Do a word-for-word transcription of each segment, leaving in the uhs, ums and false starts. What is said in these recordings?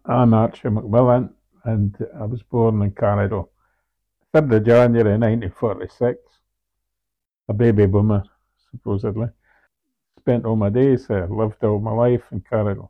I'm Archie McMillan, and I was born in Carriddle, third of January nineteen forty-six, a baby boomer, supposedly. Spent all my days there, lived all my life in Carriddle,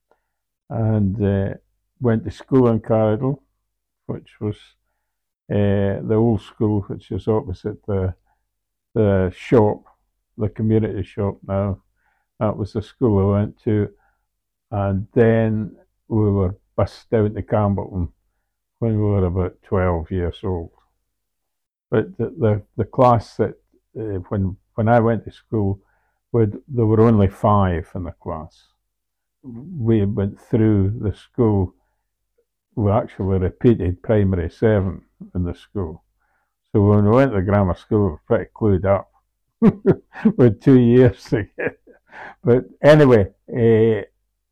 and uh, went to school in Carriddle, which was uh, the old school, which is opposite the, the shop, the community shop now. That was the school I went to, and then we were bussed down to Campbellton when we were about twelve years old. But the the, the class that uh, when when I went to school, would there were only five in the class. We went through the school. We actually repeated primary seven in the school. So when we went to grammar school, we were pretty clued up with two years to get. But anyway, uh,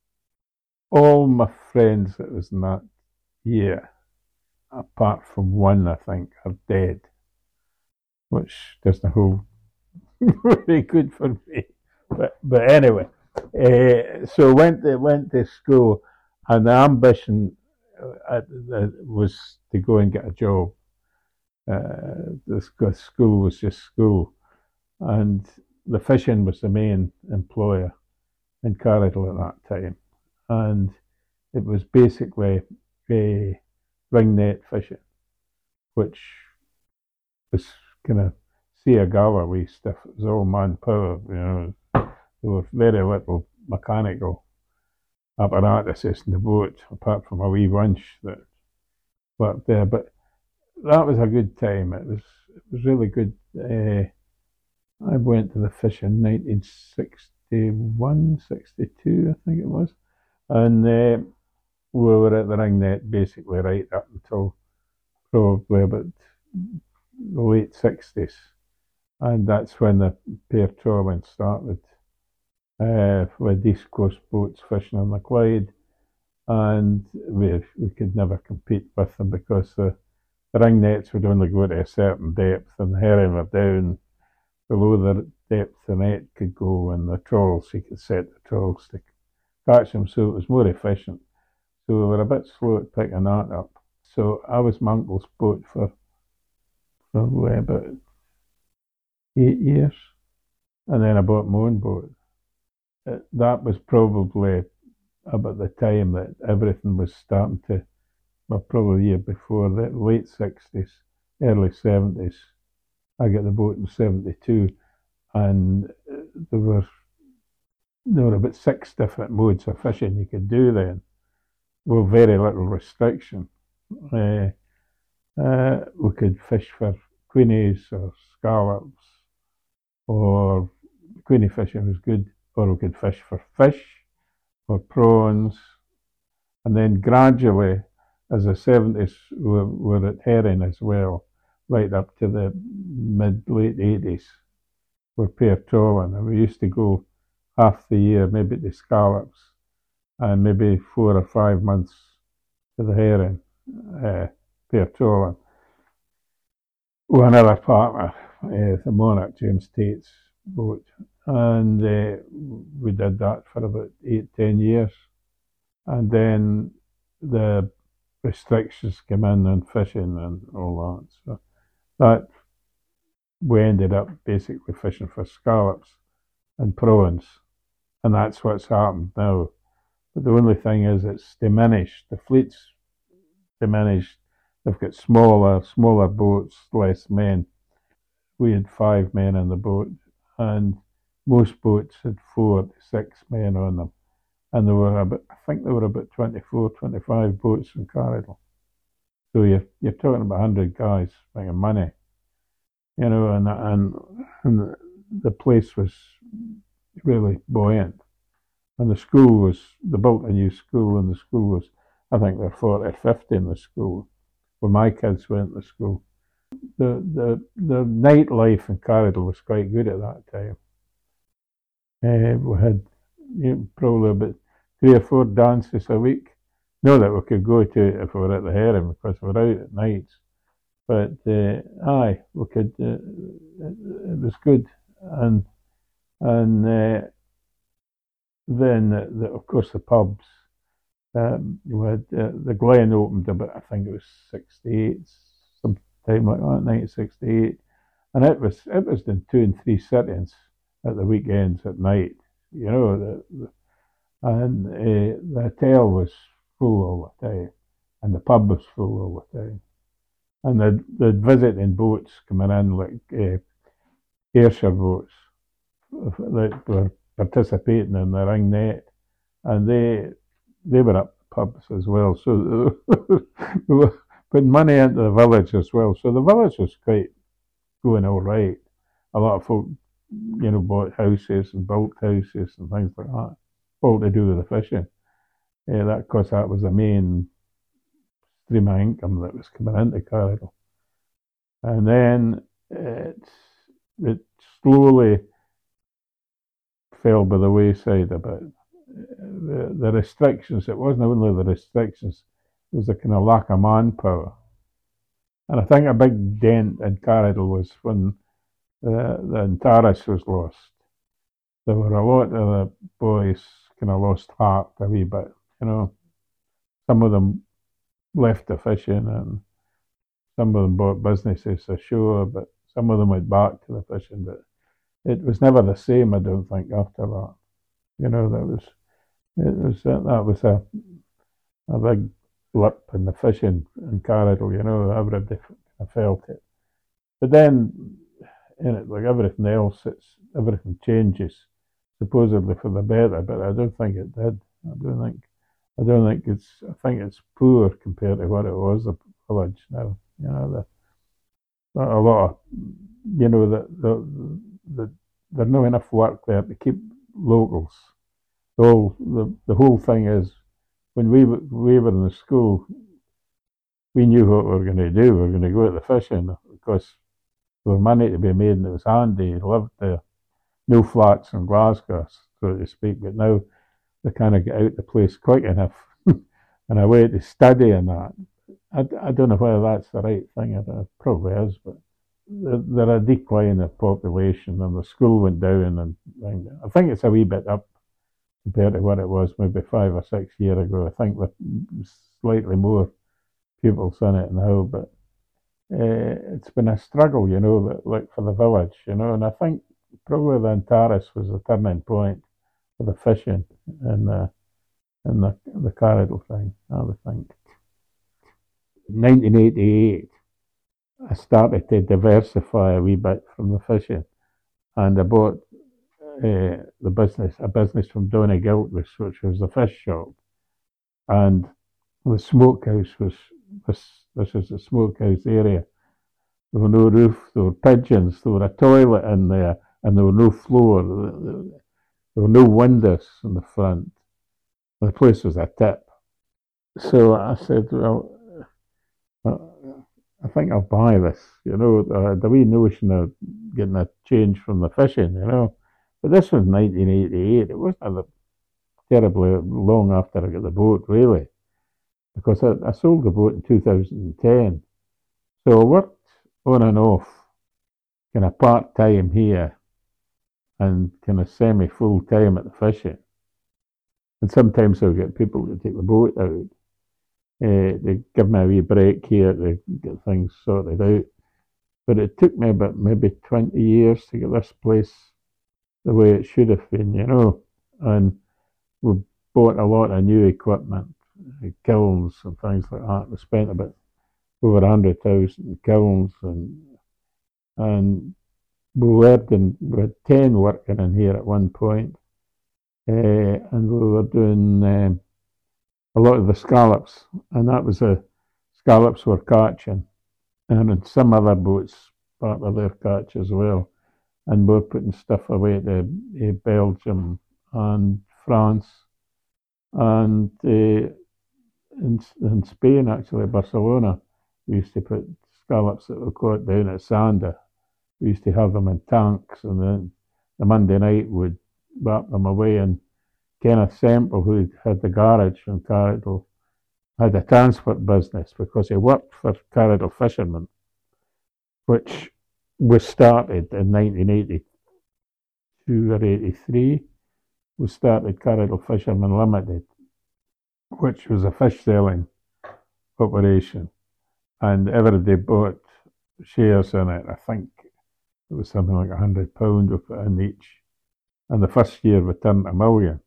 all my friends that was in that year, apart from one, I think, are dead, which doesn't hold very good for me. But but anyway, uh, so went to went to school, and the ambition uh, uh, was to go and get a job. Uh, the school was just school, and the fishing was the main employer in Carriddle at that time, and it was basically a ring net fishing, which was kind of sea Galloway stuff. It was all manpower, you know. There was very little mechanical apparatuses in the boat, apart from a wee winch that worked there. But that was a good time. It was it was really good. Uh, I went to the fish in nineteen sixty-one, sixty-two, I think it was, and uh, we were at the ring net basically right up until probably about the late sixties, and that's when the pair trawling started. Uh, with East Coast boats fishing on the Clyde, and we we could never compete with them because the, the ring nets would only go to a certain depth, and the herring were down below the depth the net could go, and the trawls, you could set the trawls to catch them, so it was more efficient. So we were a bit slow at picking that up. So I was my uncle's boat for probably about eight years, and then I bought my own boat. Uh, that was probably about the time that everything was starting to, well, probably a year before, the late sixties, early seventies. I got the boat in seventy-two, and there were there were about six different modes of fishing you could do then, with very little restriction. Uh, uh, we could fish for queenies or scallops, or queenie fishing was good, or we could fish for fish or prawns, and then gradually, as the seventies were, were at herring as well, right up to the mid late eighties, were pair trawling, and we used to go half the year maybe to scallops, and maybe four or five months to the herring, uh, pair trawling. With another partner, uh, the Monarch, James Tate's boat, and uh, we did that for about eight, ten years, and then the restrictions came in on fishing and all that. So that we ended up basically fishing for scallops and prawns, and that's what's happened now. But the only thing is, it's diminished. The fleet's diminished. They've got smaller, smaller boats, less men. We had five men in the boat, and most boats had four to six men on them. And there were about, I think there were about twenty-four, twenty-five boats in Carriddle. So you're you're talking about a hundred guys making money, you know, and and and the place was really buoyant. And the school was, they built a new school, and the school was, I think there were forty or fifty in the school when my kids went to school. The the the nightlife in Carriddle was quite good at that time. Uh, we had, you know, probably about three or four dances a week. Not that we could go to it if we were at the herring, because we were out at nights. But uh, aye, we could. Uh, it, it was good, and and uh, then the, the, of course the pubs. Um, we had, uh, the Glen opened about, I think it was sixty-eight, sometime like that, nineteen sixty-eight. And it was it was in two and three sittings at the weekends at night. You know, the, the, and uh, the hotel was full all the time, and the pub was full all the time. And the the visiting boats coming in, like uh, Ayrshire boats that were participating in the ring net, and they they were up the pubs as well. So we were putting money into the village as well. So the village was quite going all right. A lot of folk, you know, bought houses and built houses and things like that, all to do with the fishing. Yeah, that, of course, that was the main stream of income that was coming into Carrigal. And then it, it slowly fell by the wayside a bit. The, the restrictions, it wasn't only the restrictions, it was the kind of lack of manpower. And I think a big dent in Carrigal was when the, the Antares was lost. There were a lot of the boys kind of lost heart a wee bit, you know. Some of them left the fishing and some of them bought businesses ashore, but some of them went back to the fishing. But it was never the same, I don't think, after that. You know, that was it was that was a a big blip in the fishing in Carrigal. You know, everybody felt it. But then, in it, like everything else, it's everything changes, supposedly for the better. But I don't think it did. I don't think. I don't think it's. I think it's poor compared to what it was a village now. You know, the, a lot of, you know, the the, the there's not enough work there to keep locals. The whole the, the whole thing is, when we we were in the school, we knew what we were going to do. We were going to go out the fishing because there was money to be made and it was handy. You lived there, no flats in Glasgow, so to speak. But now they kind of get out the place quick enough and a way to study and that. I, I don't know whether that's the right thing. It probably is, but there are a decline of population and the school went down. And I think it's a wee bit up compared to what it was maybe five or six years ago. I think with slightly more pupils in it now, but uh, it's been a struggle, you know, like for the village, you know, and I think probably the Antares was a turning point for the fishing and the, and the, the Carrigal thing, I would think. In nineteen eighty-eight, I started to diversify a wee bit from the fishing, and I bought uh, the business, a business from Donny Gilchrist, which was the fish shop, and the smokehouse was this. This is the smokehouse area. There were no roof. There were pigeons. There were a toilet in there, and there were no floor. There were no windows in the front. The place was a tip. So I said, well, I think I'll buy this. You know, uh, the wee notion of getting a change from the fishing, you know. But this was nineteen eighty-eight. It wasn't terribly long after I got the boat, really, because I, I sold the boat in two thousand ten. So I worked on and off, kind of part-time here and kind of semi-full-time at the fishing. And sometimes I'll get people to take the boat out. Uh, they give me a wee break here to get things sorted out. But it took me about maybe twenty years to get this place the way it should have been, you know. And we bought a lot of new equipment, kilns and things like that. We spent about over a hundred thousand kilns, and and we worked in, we had ten working in here at one point, uh, and we were doing um, a lot of the scallops, and that was the scallops were catching, and in some other boats part of their catch as well, and we're putting stuff away to uh, Belgium and France, and uh, in, in Spain actually, Barcelona. We used to put scallops that were caught down at Sander. We used to have them in tanks, and then the Monday night we'd wrap them away. And Kenneth Semple, who had the garage in Carrigal, had a transport business because he worked for Carrigal Fishermen, which was started in nineteen eighty-two or eighty-three. We started Carrigal Fishermen Limited, which was a fish selling operation, and everybody bought shares in it. I think it was something like a hundred pound we put in each, and the first year we turned a million.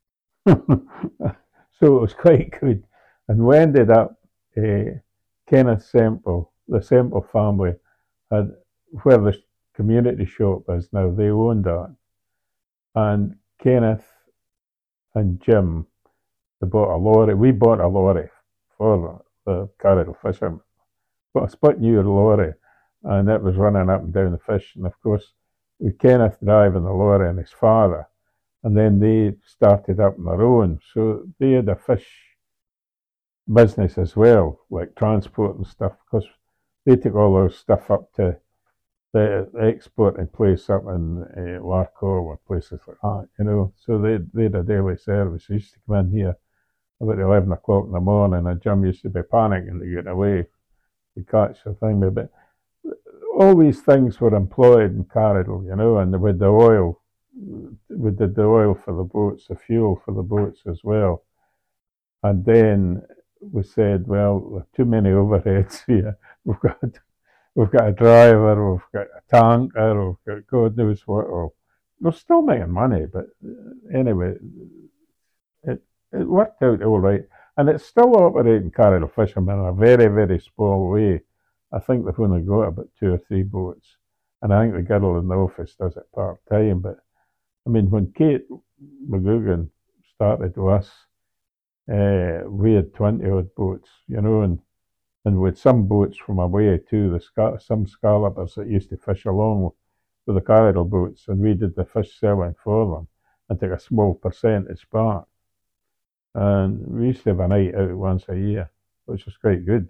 So it was quite good, and we ended up. Uh, Kenneth Semple, the Semple family, had where the community shop is now. They owned that, and Kenneth and Jim, they bought a lorry. We bought a lorry for the Carrigal fishermen. But a split new lorry, and it was running up and down the fish. And of course, with Kenneth driving the lorry and his father, and then they started up on their own. So they had a fish business as well, like transport and stuff, because they took all their stuff up to the exporting place up in uh, Larkhall or places like that, you know. So they, they had a daily service. They used to come in here about eleven o'clock in the morning, and Jim used to be panicking to get away to catch the thing. But all these things were employed in Carrigal, you know, and with the oil, we did the oil for the boats, the fuel for the boats as well. And then we said, well, there are too many overheads here. We've got we've got a driver, we've got a tanker, we've got God knows what. Or we're still making money, but anyway, it it worked out all right. And it's still operating Carrigal Fishermen in a very, very small way. I think they've only got about two or three boats. And I think the girl in the office does it part time. But I mean, when Kate McGugan started with us, uh, we had twenty odd boats, you know, and, and with some boats from away too, the scar- some scallopers that used to fish along with the Carrigal boats, and we did the fish selling for them and took a small percentage back. And we used to have a night out once a year, which was quite good.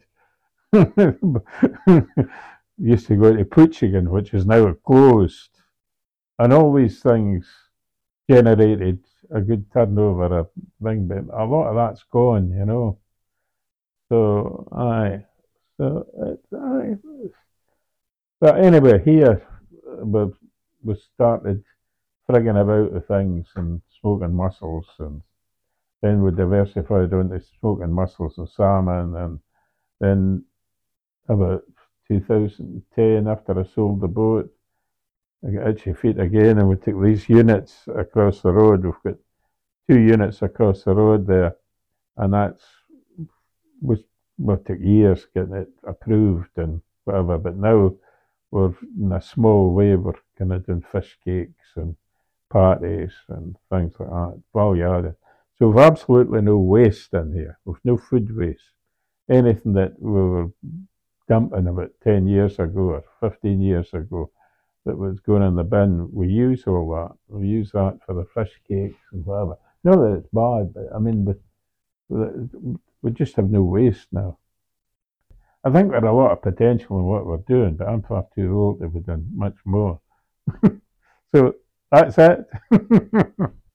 We used to go to Poochigan, which is now closed, and all these things generated a good turnover of thing, but a lot of that's gone, you know. So aye, so it, aye. But anyway, here we we started frigging about the things and smoking mussels, and then we diversified into smoking mussels and salmon, and then about two thousand ten, after I sold the boat, I got itchy feet again, and we took these units across the road. We've got two units across the road there, and that's was well, it took years getting it approved and whatever. But now we're in a small way. We're kind of doing fish cakes and parties and things like that. Well, yeah. So we've absolutely no waste in here. We've no food waste. Anything that we were dumping about ten years ago or fifteen years ago that was going in the bin, we use all that. We use that for the fish cakes and whatever. Not that it's bad, but I mean, we, we just have no waste now. I think there's a lot of potential in what we're doing, but I'm far too old to be doing much more. So that's it.